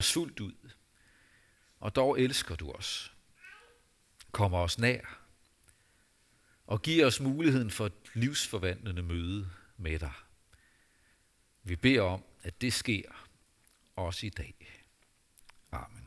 os fuldt ud, og dog elsker du os, kommer os nær, og giver os muligheden for et livsforvandlende møde med dig. Vi beder om, at det sker også i dag. Amen.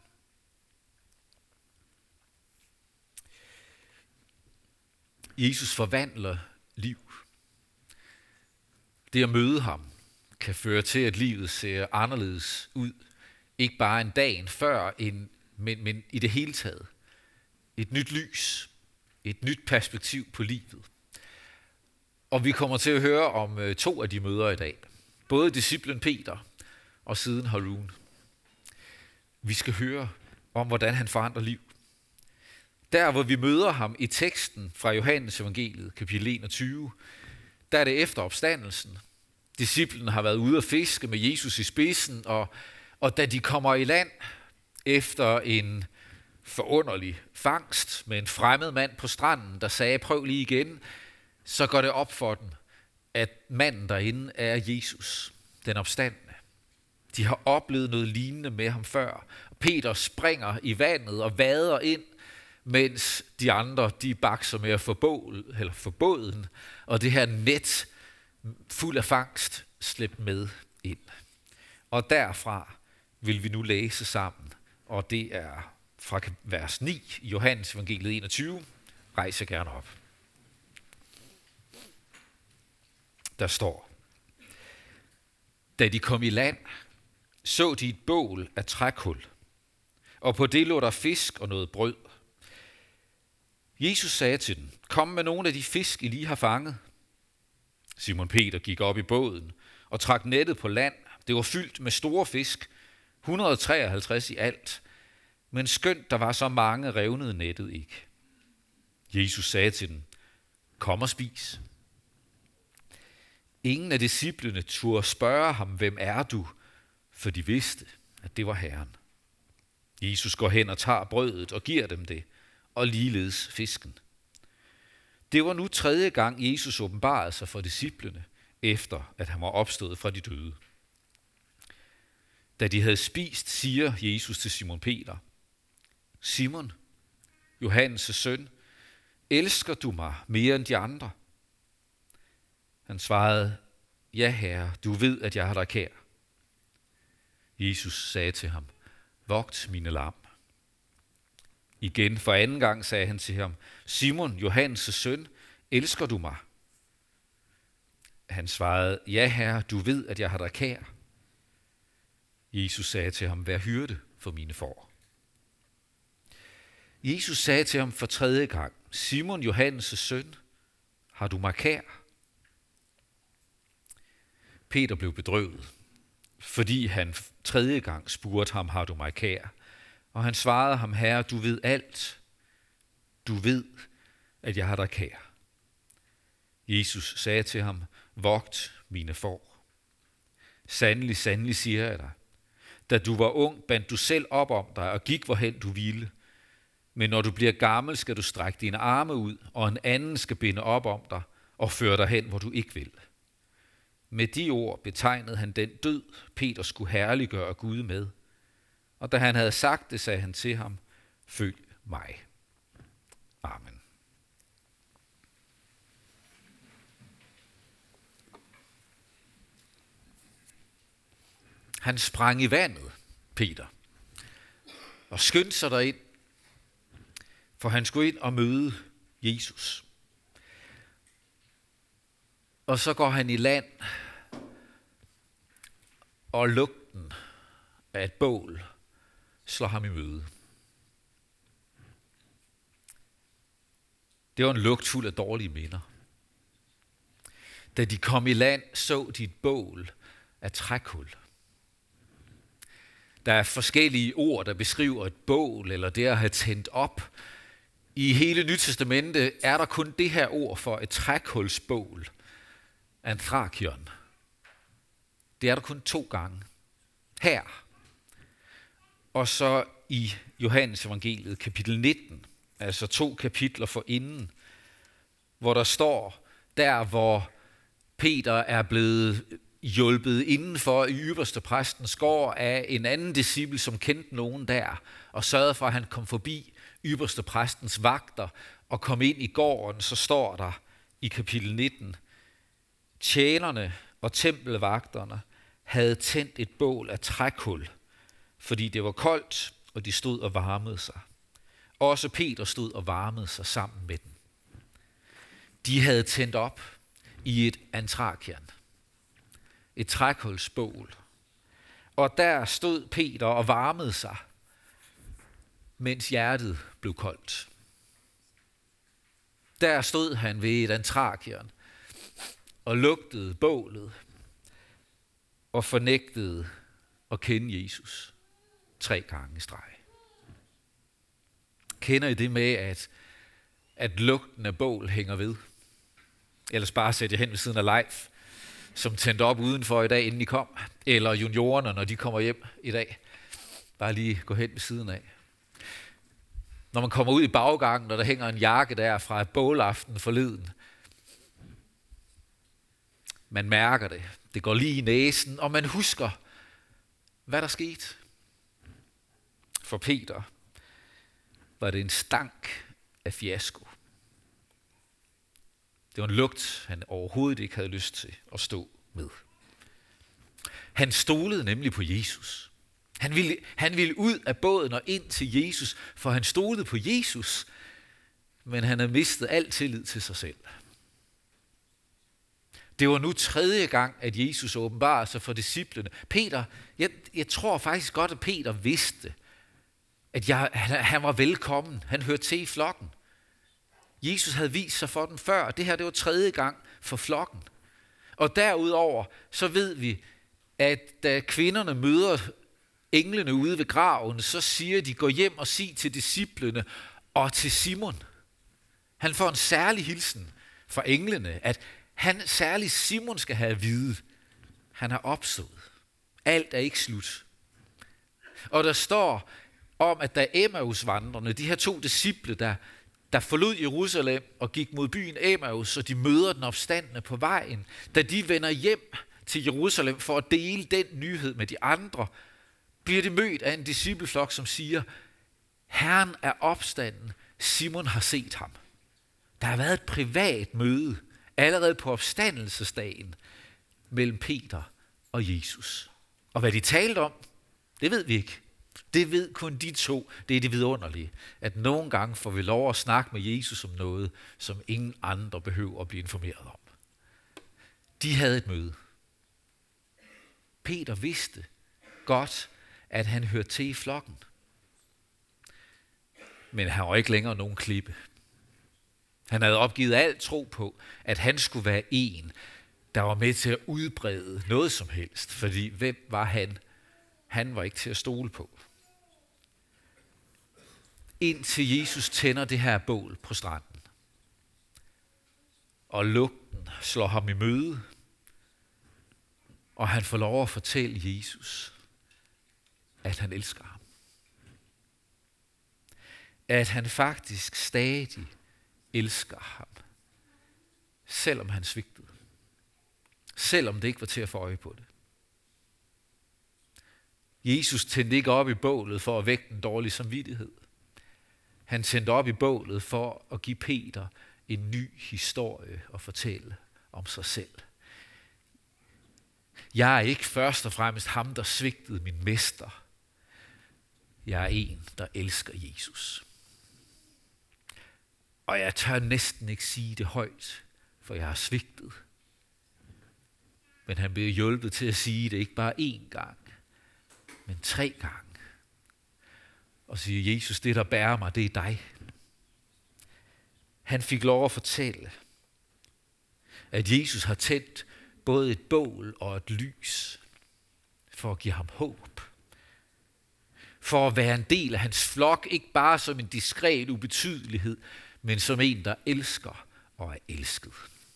Jesus forvandler liv. Det at møde ham kan føre til, at livet ser anderledes ud. Ikke bare en dag før, men i det hele taget. Et nyt lys, et nyt perspektiv på livet. Og vi kommer til at høre om 2 af de møder i dag. Både disciplen Peter og siden Harun. Vi skal høre om, hvordan han forandrer liv. Der, hvor vi møder ham i teksten fra Johannes evangeliet, kapitel 21, der er det efter opstandelsen. Disciplen har været ude at fiske med Jesus i spidsen, og da de kommer i land efter en forunderlig fangst med en fremmed mand på stranden, der sagde, prøv lige igen, så går det op for dem, at manden derinde er Jesus, den opstandne. De har oplevet noget lignende med ham før. Peter springer i vandet og vader ind, mens de andre, de bakser med at få båden, og det her net fuld af fangst slæbt med ind. Og derfra vil vi nu læse sammen, og det er fra vers 9 i Johannes evangeliet 21. Rejs jer gerne op. Der står: Da de kom i land, så de et bål af trækul, og på det lå der fisk og noget brød. Jesus sagde til dem, kom med nogle af de fisk, I lige har fanget. Simon Peter gik op i båden og trak nettet på land. Det var fyldt med store fisk, 153 i alt, men skønt der var så mange, revnede nettet ikke. Jesus sagde til dem, kom og spis. Ingen af disciplene turde spørge ham, hvem er du? For de vidste, at det var Herren. Jesus går hen og tager brødet og giver dem det, og ligeledes fisken. Det var nu 3. gang, Jesus åbenbarede sig for disciplene, efter at han var opstået fra de døde. Da de havde spist, siger Jesus til Simon Peter, Simon, Johannes' søn, elsker du mig mere end de andre? Han svarede, ja herre, du ved, at jeg har dig kær. Jesus sagde til ham, vogt mine lam. Igen for 2. gang sagde han til ham, Simon, Johannes' søn, elsker du mig? Han svarede, ja herre, du ved, at jeg har dig kær. Jesus sagde til ham, vær hyrde for mine får. Jesus sagde til ham for 3. gang, Simon, Johannes' søn, har du mig kær? Peter blev bedrøvet, fordi han 3. gang spurgte ham, har du mig kær? Og han svarede ham, herre, du ved alt. Du ved, at jeg har dig kær. Jesus sagde til ham, vogt mine får. Sandelig, sandelig siger jeg dig. Da du var ung, bandt du selv op om dig og gik, hvorhen du ville. Men når du bliver gammel, skal du strække dine arme ud, og en anden skal binde op om dig og føre dig hen, hvor du ikke vil. Med de ord betegnede han den død, Peter skulle herliggøre Gud med. Og da han havde sagt det, sagde han til ham, følg mig. Amen. Han sprang i vandet, Peter, og skyndte sig derind, for han skulle ind og møde Jesus. Og så går han i land, og lugten af et bål slår ham i møde. Det var en lugt fuld af dårlige minder. Da de kom i land, så de et bål af trækul. Der er forskellige ord, der beskriver et bål, eller det at have tændt op. I hele Nyt Testamente er der kun det her ord for et trækulsbål, anthrakion. Det er der kun 2 gange. Her, og så i Johannes evangeliet, kapitel 19, altså 2 kapitler forinden, hvor der står, der hvor Peter er blevet hjulpet indenfor i ypperstepræstens gård af en anden disciple, som kendte nogen der, og sørgede for, at han kom forbi ypperstepræstens vagter og kom ind i gården. Så står der i kapitel 19, tjenerne og tempelvagterne havde tændt et bål af trækul, fordi det var koldt, og de stod og varmede sig. Også Peter stod og varmede sig sammen med dem. De havde tændt op i et antrakion, et trækulsbål. Og der stod Peter og varmede sig, mens hjertet blev koldt. Der stod han ved et antrakion og lugtede bålet og fornægtede at kende Jesus 3 gange i streg. Kender I det med, at lugten af bål hænger ved? Ellers bare sæt jer hen ved siden af Leif, som tændte op udenfor i dag, inden I kom. Eller juniorerne, når de kommer hjem i dag. Bare lige gå hen ved siden af. Når man kommer ud i baggangen, og der hænger en jakke der fra et bålaften forleden. Man mærker det. Det går lige i næsen, og man husker, hvad der skete. For Peter var det en stank af fiasko. Det var en lugt, han overhovedet ikke havde lyst til at stå med. Han stolede nemlig på Jesus. Han ville ud af båden og ind til Jesus, for han stolede på Jesus, men han havde mistet al tillid til sig selv. Det var nu 3. gang, at Jesus åbenbarede sig for disciplene. Peter, jeg tror faktisk godt, at Peter vidste, at han var velkommen. Han hørte til i flokken. Jesus havde vist sig for dem før. Det her, det var 3. gang for flokken. Og derudover, så ved vi, at da kvinderne møder englene ude ved graven, så siger de, gå hjem og sig til disciplene og til Simon. Han får en særlig hilsen fra englene, at han særligt Simon skal have at vide, han har opstået. Alt er ikke slut. Og der står om, at da Emmaus-vandrerne, de her 2 disciple, der forlod Jerusalem og gik mod byen Emmaus, og de møder den opstandne på vejen, da de vender hjem til Jerusalem for at dele den nyhed med de andre, bliver de mødt af en discipleflok, som siger, Herren er opstanden, Simon har set ham. Der har været et privat møde, allerede på opstandelsesdagen, mellem Peter og Jesus. Og hvad de talte om, det ved vi ikke. Det ved kun de 2. Det er det vidunderlige, at nogle gange får vi lov at snakke med Jesus om noget, som ingen andre behøver at blive informeret om. De havde et møde. Peter vidste godt, at han hørte til i flokken. Men han var ikke længere nogen klippe. Han havde opgivet alt tro på, at han skulle være en, der var med til at udbrede noget som helst. Fordi hvem var han? Han var ikke til at stole på. Indtil Jesus tænder det her bål på stranden. Og lugten slår ham i møde. Og han får lov at fortælle Jesus, at han elsker ham. At han faktisk stadig elsker ham. Selvom han svigtede. Selvom det ikke var til at få øje på det. Jesus tændte ikke op i bålet for at vække den dårlige samvittighed. Han tændte op i bålet for at give Peter en ny historie at fortælle om sig selv. Jeg er ikke først og fremmest ham, der svigtede min mester. Jeg er en, der elsker Jesus. Og jeg tør næsten ikke sige det højt, for jeg har svigtet. Men han blev hjulpet til at sige det ikke bare 1 gang, men 3 gange. Og siger, Jesus, det der bærer mig, det er dig. Han fik lov at fortælle, at Jesus har tændt både et bål og et lys, for at give ham håb. For at være en del af hans flok, ikke bare som en diskret ubetydelighed, men som en, der elsker og er elsket.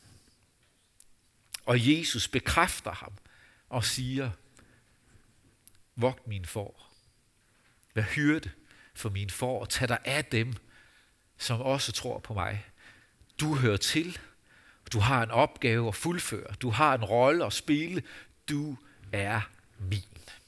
Og Jesus bekræfter ham og siger, vogt mine får, vær hyrde for mine får, og tag dig af dem, som også tror på mig. Du hører til, du har en opgave at fuldføre, du har en rolle at spille, du er min.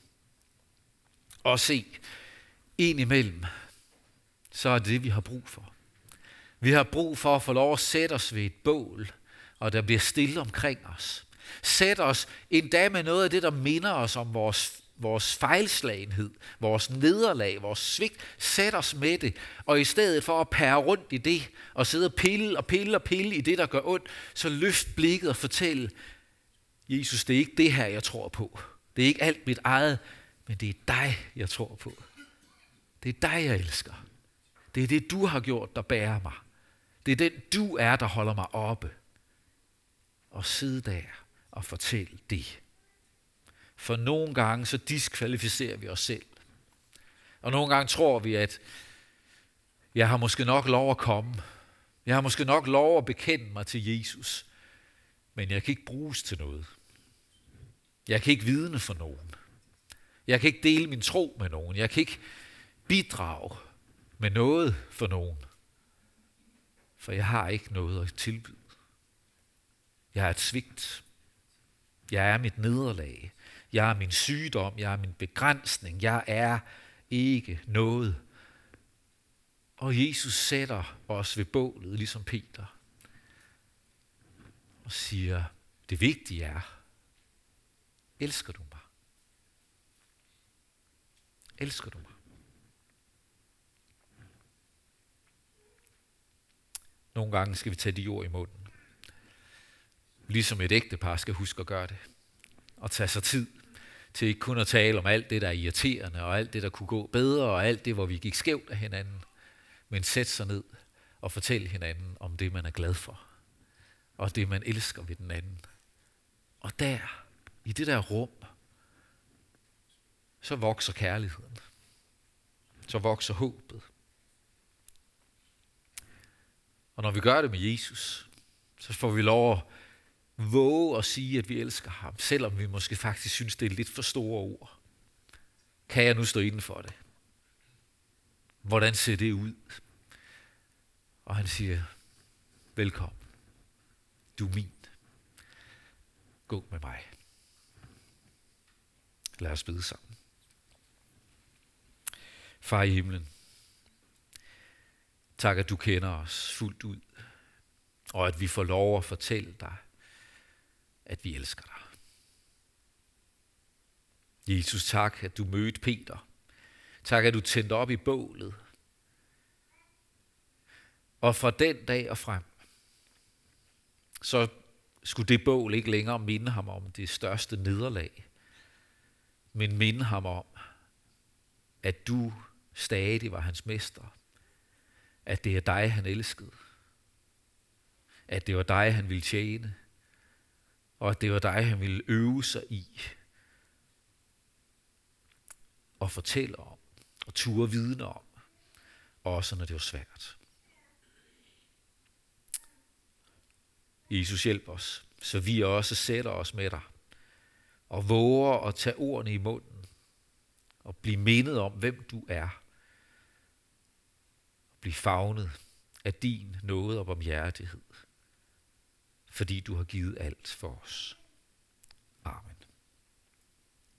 Og se, indimellem, så er det vi har brug for. Vi har brug for at få lov at sætte os ved et bål, og der bliver stille omkring os. Sæt os endda med noget af det, der minder os om vores fejlslagenhed, vores nederlag, vores svigt. Sæt os med det, og i stedet for at pære rundt i det, og sidde og pille i det, der gør ondt, så løft blikket og fortæl, Jesus, det er ikke det her, jeg tror på. Det er ikke alt mit eget, men det er dig, jeg tror på. Det er dig, jeg elsker. Det er det, du har gjort, der bærer mig. Det er den, du er, der holder mig oppe. Og sidde der og fortælle det. For nogle gange, så diskvalificerer vi os selv. Og nogle gange tror vi, at jeg har måske nok lov at komme. Jeg har måske nok lov at bekende mig til Jesus. Men jeg kan ikke bruges til noget. Jeg kan ikke vidne for nogen. Jeg kan ikke dele min tro med nogen. Jeg kan ikke bidrage med noget for nogen. For jeg har ikke noget at tilbyde. Jeg er et svigt. Jeg er mit nederlag. Jeg er min sygdom. Jeg er min begrænsning. Jeg er ikke noget. Og Jesus sætter os ved bålet, ligesom Peter. Og siger, det vigtige er, elsker du mig? Elsker du mig? Nogle gange skal vi tage de ord i munden. Ligesom et ægtepar skal huske at gøre det. Og tage sig tid til ikke kun at tale om alt det, der er irriterende, og alt det, der kunne gå bedre, og alt det, hvor vi gik skævt af hinanden. Men sætte sig ned og fortælle hinanden om det, man er glad for. Og det, man elsker ved den anden. Og der, i det der rum, så vokser kærligheden. Så vokser håbet. Og når vi gør det med Jesus, så får vi lov at våge at sige, at vi elsker ham, selvom vi måske faktisk synes, det er lidt for store ord. Kan jeg nu stå inden for det? Hvordan ser det ud? Og han siger, velkommen. Du er min. Gå med mig. Lad os bede sammen. Far i himlen, tak at du kender os fuldt ud, og at vi får lov at fortælle dig, at vi elsker dig. Jesus, tak at du mødte Peter. Tak at du tændte op i bålet. Og fra den dag og frem, så skulle det bål ikke længere minde ham om det største nederlag, men minde ham om, at du stadig var hans mester. At det er dig, han elskede. At det var dig, han ville tjene. Og at det var dig, han ville øve sig i. Og fortælle om. Og ture vidne om. Også når det var svært. Jesus, hjælp os, så vi også sætter os med dig. Og våger at tage ordene i munden. Og blive mindet om, hvem du er. Bliv favnet af din nåde og barmhjertighed, fordi du har givet alt for os. Amen.